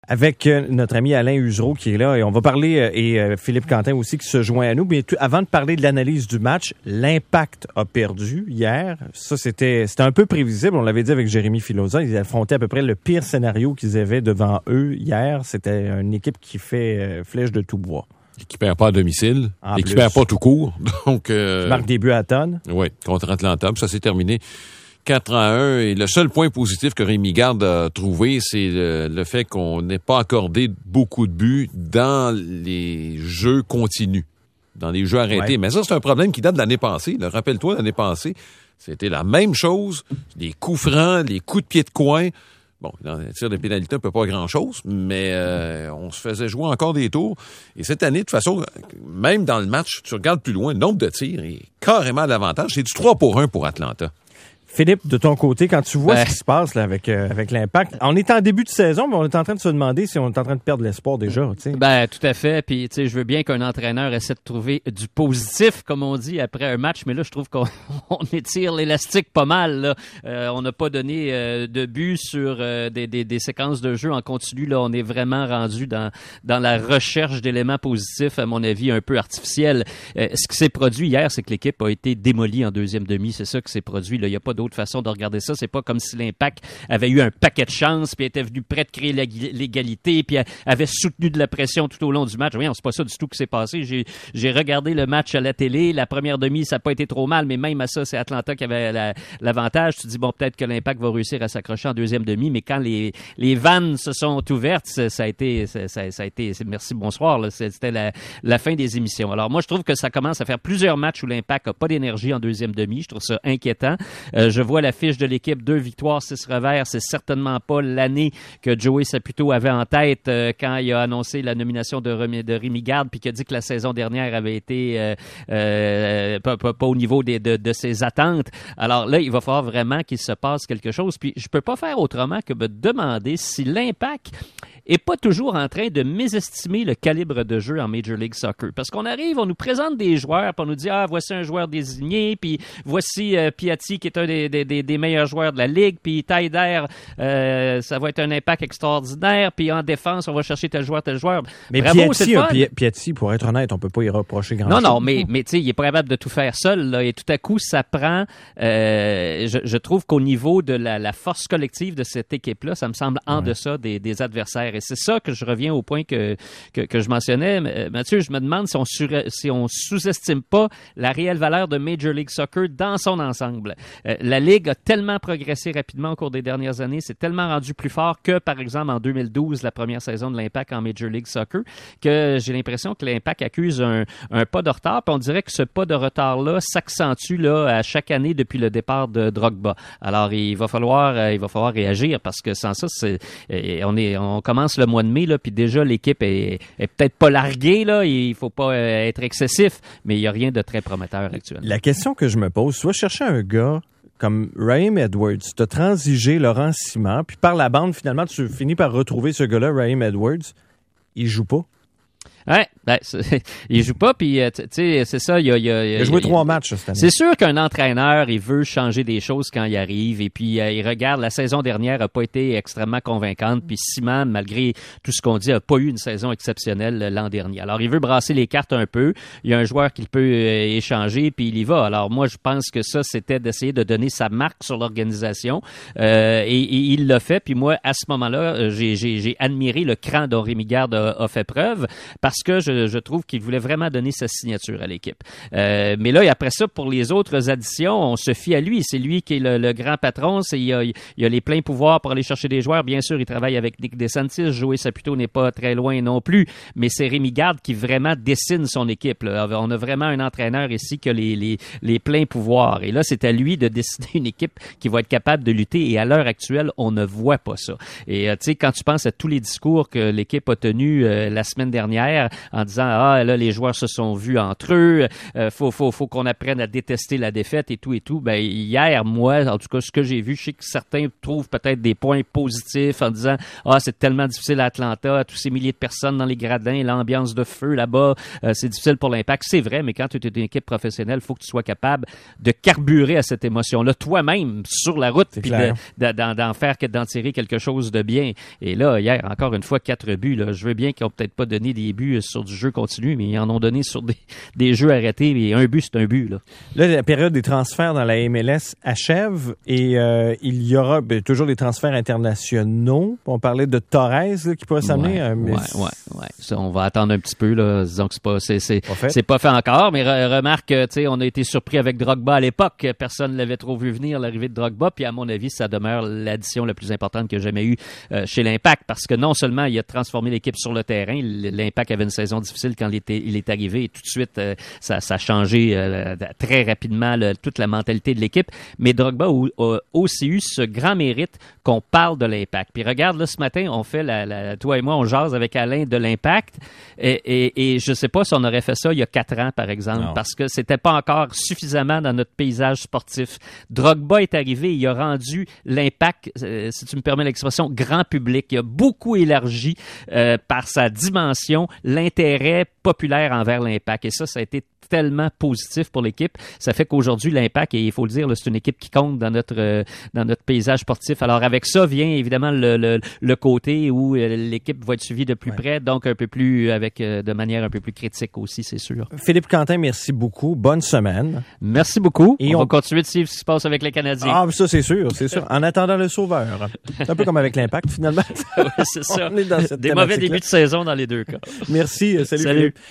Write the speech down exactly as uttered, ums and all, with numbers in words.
Avec euh, notre ami Alain Usereau qui est là et on va parler, euh, et euh, Philippe Quentin aussi qui se joint à nous. Mais tout, avant de parler de l'analyse du match, l'Impact a perdu hier. Ça, c'était c'était un peu prévisible. On l'avait dit avec Jérémy Filosa. Ils affrontaient à peu près le pire scénario qu'ils avaient devant eux hier. C'était une équipe qui fait euh, flèche de tout bois. Et qui perd pas à domicile. En et plus. qui perd pas tout court. Donc, euh, Qui marque des buts à tonnes. Oui, contre Atlanta. Ça s'est terminé quatre à un. Et le seul point positif que Rémi Garde a trouvé, c'est le, le fait qu'on n'ait pas accordé beaucoup de buts dans les jeux continus, dans les jeux arrêtés. Ouais. Mais ça, c'est un problème qui date de l'année passée. Là. Rappelle-toi, l'année passée, c'était la même chose. Les coups francs, les coups de pied de coin. Bon, dans les tirs de pénalité, on peut pas grand-chose, mais euh, on se faisait jouer encore des tours. Et cette année, de toute façon, même dans le match, tu regardes plus loin, le nombre de tirs est carrément à l'avantage. C'est du trois pour un pour Atlanta. Philippe, de ton côté, quand tu vois ben, ce qui se passe là, avec, euh, avec l'Impact, on est en début de saison, mais on est en train de se demander si on est en train de perdre l'espoir déjà. T'sais. Ben tout à fait. Puis tu sais, je veux bien qu'un entraîneur essaie de trouver du positif, comme on dit, après un match, mais là, je trouve qu'on on étire l'élastique pas mal. Là. Euh, on n'a pas donné euh, de but sur euh, des, des, des séquences de jeu en continu. Là, on est vraiment rendu dans, dans la recherche d'éléments positifs, à mon avis, un peu artificiels. Euh, ce qui s'est produit hier, c'est que l'équipe a été démolie en deuxième demi. C'est ça qui s'est produit. Là, il n'y a pas d'autre façon de regarder ça. C'est pas comme si l'Impact avait eu un paquet de chances, puis était venu prêt de créer l'égalité, puis avait soutenu de la pression tout au long du match. Voyons, c'est pas ça du tout qui s'est passé. J'ai, j'ai regardé le match à la télé. La première demi, ça n'a pas été trop mal, mais même à ça, c'est Atlanta qui avait la, l'avantage. Tu te dis, bon, peut-être que l'Impact va réussir à s'accrocher en deuxième demi, mais quand les, les vannes se sont ouvertes, ça, ça a été, ça, ça, ça a été, merci, bonsoir, là, c'était la, la fin des émissions. Alors, moi, je trouve que ça commence à faire plusieurs matchs où l'Impact n'a pas d'énergie en deuxième demi. Je trouve ça inquiétant. Euh, je vois la fiche de l'équipe, deux victoires, six revers. C'est certainement pas l'année que Joey Saputo avait en tête euh, quand il a annoncé la nomination de, Remi, de Rémi Garde, puis qui a dit que la saison dernière avait été euh, euh, pas, pas, pas au niveau des, de, de ses attentes. Alors là, il va falloir vraiment qu'il se passe quelque chose. Puis je peux pas faire autrement que me demander si l'Impact est pas toujours en train de mésestimer le calibre de jeu en Major League Soccer. Parce qu'on arrive, on nous présente des joueurs, puis on nous dit « Ah, voici un joueur désigné, puis voici euh, Piatti qui est un des, des, des meilleurs joueurs de la Ligue, puis Taider, euh, ça va être un impact extraordinaire, puis en défense, on va chercher tel joueur, tel joueur. » Mais Bravo, Piatti, un Pi- Piatti, pour être honnête, on peut pas y reprocher grand-chose. Non, non, mais, mais tu sais, il est pas capable de tout faire seul, là, et tout à coup, ça prend... Euh, je, je trouve qu'au niveau de la, la force collective de cette équipe-là, ça me semble en ouais. deçà des, des adversaires. Et c'est ça que je reviens au point que, que, que je mentionnais. Mathieu, je me demande si on, sur, si on sous-estime pas la réelle valeur de Major League Soccer dans son ensemble. Euh, la Ligue a tellement progressé rapidement au cours des dernières années, c'est tellement rendu plus fort que, par exemple, en deux mille douze, la première saison de l'Impact en Major League Soccer, que j'ai l'impression que l'Impact accuse un, un pas de retard, puis on dirait que ce pas de retard-là s'accentue là, à chaque année depuis le départ de Drogba. Alors, il va falloir, euh, il va falloir réagir, parce que sans ça, c'est, on, est, on commence le mois de mai, là, puis déjà, l'équipe est, est peut-être pas larguée, là, il faut pas euh, être excessif, mais il n'y a rien de très prometteur actuellement. La question que je me pose, tu vas chercher un gars comme Raheem Edwards, tu as transigé Laurent Simon, puis par la bande, finalement, tu finis par retrouver ce gars-là, Raheem Edwards, il joue pas. Ouais, ben, il joue pas, puis tu sais, c'est ça. Il a, il a, il a joué il, trois matchs cette année. C'est sûr qu'un entraîneur, il veut changer des choses quand il arrive, et puis euh, il regarde. La saison dernière a pas été extrêmement convaincante, puis Simon, malgré tout ce qu'on dit, a pas eu une saison exceptionnelle l'an dernier. Alors, il veut brasser les cartes un peu. Il y a un joueur qu'il peut euh, échanger, puis il y va. Alors, moi, je pense que ça, c'était d'essayer de donner sa marque sur l'organisation, euh, et, et il l'a fait. Puis moi, à ce moment-là, j'ai, j'ai, j'ai admiré le cran dont Rémi Garde a, a fait preuve. Parce que je, je trouve qu'il voulait vraiment donner sa signature à l'équipe. Euh, mais là, après ça, pour les autres additions, on se fie à lui. C'est lui qui est le, le grand patron. C'est, il, a, il a les pleins pouvoirs pour aller chercher des joueurs. Bien sûr, il travaille avec Nick DeSantis. Joey Saputo n'est pas très loin non plus. Mais c'est Rémi Garde qui vraiment dessine son équipe. Là. On a vraiment un entraîneur ici qui a les, les, les pleins pouvoirs. Et là, c'est à lui de dessiner une équipe qui va être capable de lutter. Et à l'heure actuelle, on ne voit pas ça. Et euh, tu sais, quand tu penses à tous les discours que l'équipe a tenus euh, la semaine dernière, hier en disant ah là les joueurs se sont vus entre eux, euh, faut faut faut qu'on apprenne à détester la défaite et tout et tout. Ben hier moi en tout cas ce que j'ai vu, je sais que certains trouvent peut-être des points positifs en disant ah c'est tellement difficile à Atlanta, tous ces milliers de personnes dans les gradins, l'ambiance de feu là-bas, euh, c'est difficile pour l'Impact. C'est vrai, mais quand tu es une équipe professionnelle, il faut que tu sois capable de carburer à cette émotion-là toi-même sur la route, puis de, de, d'en, d'en faire que d'en tirer quelque chose de bien. Et là, hier, encore une fois, quatre buts. Là. Je veux bien qu'ils n'ont peut-être pas donné des buts sur du jeu continu, mais ils en ont donné sur des, des jeux arrêtés. Et un but, c'est un but. Là, là la période des transferts dans la M L S achève et euh, il y aura ben, toujours des transferts internationaux. On parlait de Torres là, qui pourrait s'amener. Ouais, euh, mais ouais, ouais, ouais. Ça, on va attendre un petit peu. Là. Disons que c'est pas, c'est, c'est, pas fait. c'est pas fait encore, mais re- remarque, tu sais, on a été surpris avec Drogba à l'époque. Personne ne l'avait trop vu venir, l'arrivée de Drogba. Puis à mon avis, ça demeure l'addition la plus importante qu'il y a jamais eu euh, chez l'Impact, parce que non seulement il a transformé l'équipe sur le terrain, l'Impact avait une saison difficile quand il, était, il est arrivé et tout de suite, euh, ça, ça a changé euh, très rapidement le, toute la mentalité de l'équipe, mais Drogba a aussi eu ce grand mérite qu'on parle de l'Impact. Puis regarde, là, ce matin, on fait, la, la, toi et moi, on jase avec Alain de l'Impact, et, et, et je sais pas si on aurait fait ça il y a quatre ans, par exemple, non. parce que c'était pas encore suffisamment dans notre paysage sportif. Drogba est arrivé, il a rendu l'Impact, euh, si tu me permets l'expression, grand public. Il a beaucoup élargi euh, par sa dimension l'intérêt populaire envers l'Impact. Et ça, ça a été tellement positif pour l'équipe. Ça fait qu'aujourd'hui, l'Impact, et il faut le dire, là, c'est une équipe qui compte dans notre euh, dans notre paysage sportif. Alors, avec ça vient évidemment le, le, le côté où euh, l'équipe va être suivie de plus ouais. près, donc un peu plus, avec euh, de manière un peu plus critique aussi, c'est sûr. Philippe Quentin, merci beaucoup. Bonne semaine. Merci beaucoup. Et on, on va continuer de suivre ce qui se passe avec les Canadiens. Ah, ça, c'est sûr, c'est sûr. En attendant le sauveur. C'est un peu comme avec l'Impact, finalement. Oui, c'est ça. On est dans cette Des mauvais débuts de saison dans les deux cas. Merci. Salut. Salut.